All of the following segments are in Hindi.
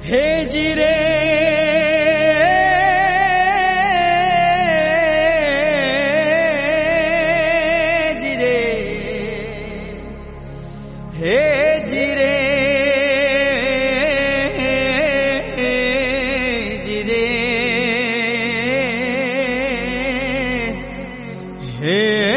हे जिरे जिरे हे जिरे जिरे हे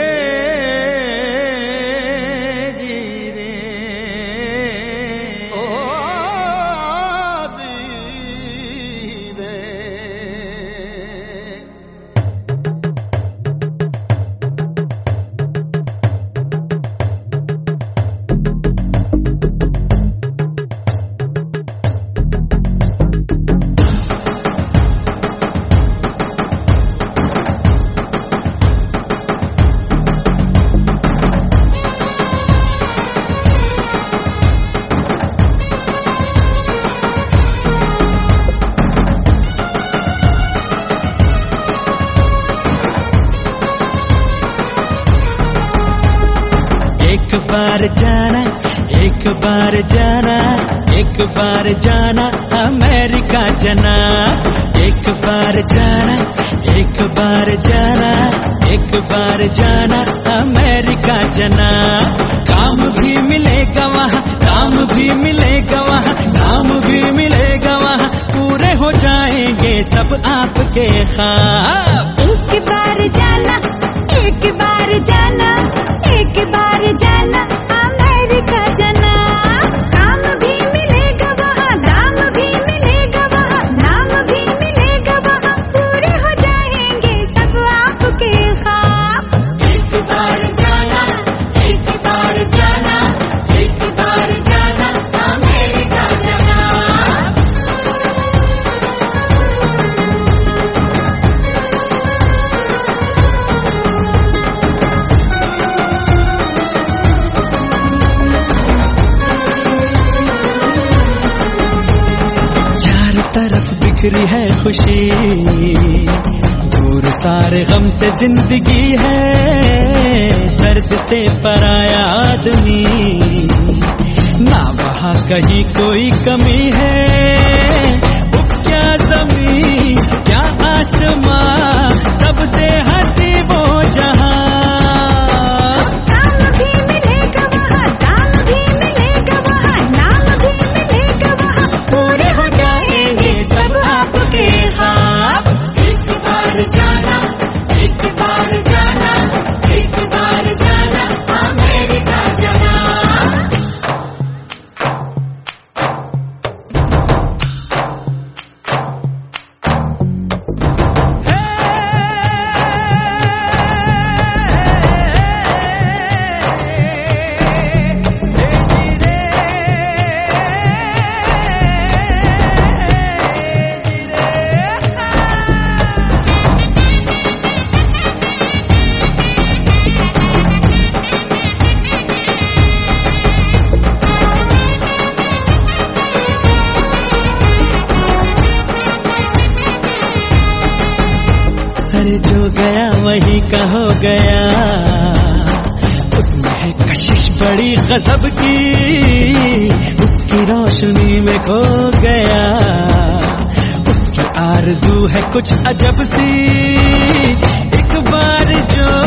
एक बार जाना एक बार जाना अमेरिका जना। एक बार जाना एक बार जाना एक बार जाना अमेरिका जना। काम भी मिलेगा वहाँ, काम भी मिलेगा वहाँ, काम भी मिलेगा वहाँ, पूरे हो जाएंगे सब आपके ख्वाब। एक बार जाना एक बार जाना एक बार जाना अमेरिका जना। काम भी मिलेगा वहाँ, दाम भी मिलेगा वहाँ, नाम भी मिलेगा वहाँ, पूरे हो जाएंगे सब आपके ख्वाब। एक बार जाना एक बार जाना एक बार जाना अमेरिका जना। तरफ बिखरी है खुशी, दूर सारे गम से जिंदगी है। दर्द से पराया आदमी ना, वहाँ कहीं कोई कमी है। क्या जमीन क्या आसमां, सबसे हंसी वो जहां। जाना एक बार जाना एक बार जाना अमेरिका जना। जो गया वही का हो गया, उसमें है कशिश बड़ी गजब की, उसकी रोशनी में खो गया। उसकी आरज़ू है कुछ अजब सी, एक बार जो